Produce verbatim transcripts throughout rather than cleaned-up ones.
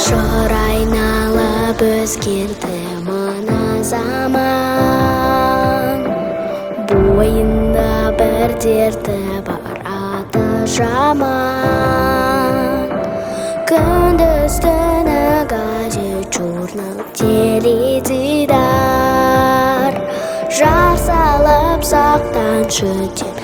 Шыр айналып өзгерді мына заман, бойында бір дерті бар, аты жаман. Күндіз-түні газет, журнал, теледидар, жар салып сақтаншы деп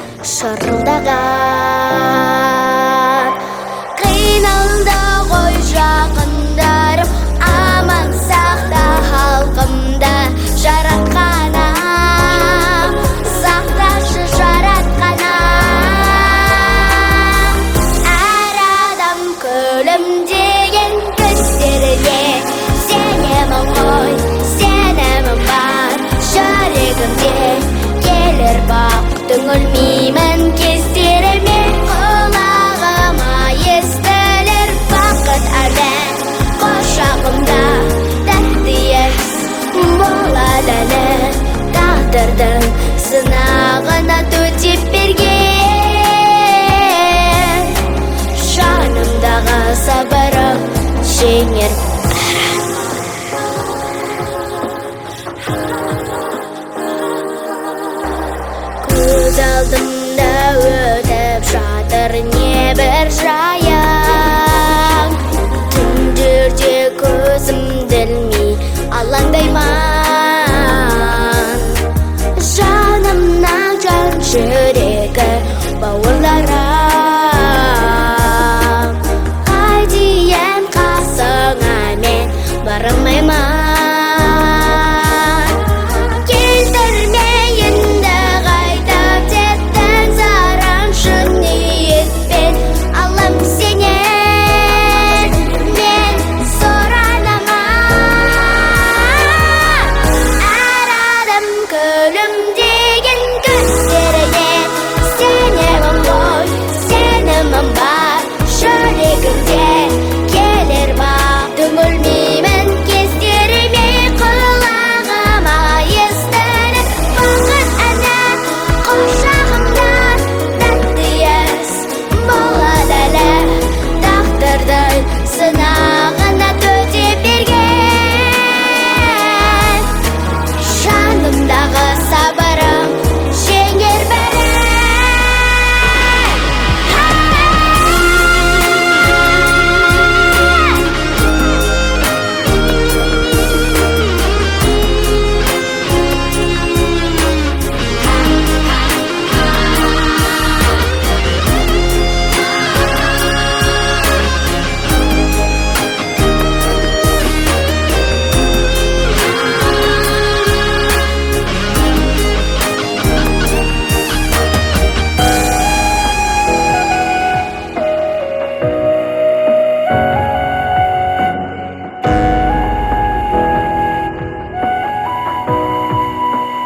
шырылдаған. Қиналды ғой жақындарым, аман сақта халқымда жаратқанам, сақташы жаратқанам. Әр адам күлімдеген көздеріне сенемін ғой, сенемін бар жүрегімде. Келер бақтың өлмеймін кездеріме, құлағыма естілер бақыт әні. Құшағымда тәтті ес болады әлі, тағдырдың сынағына төтеп берген. Жанымдағы сабырым жеңер. Көз алдымда өтіп жатыр небір жаяң, түндерде көзімді ілмей алаңдаймын. Жанымнан жан жүрегі бауырларым, қайтейін қасыңа мен бармаймын. Сынағына төтеп берген. Жанымдағы сабырым жеңер бәрін.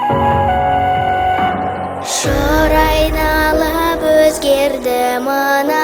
Шыр айналып өзгерді мына